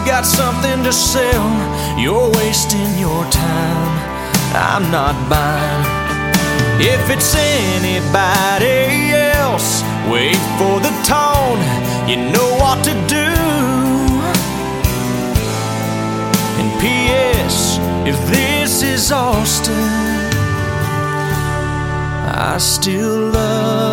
got something to sell, you're wasting your time. I'm not buying. If it's anybody else, wait for the tone, you know what to do. And P.S. if this is Austin, I still love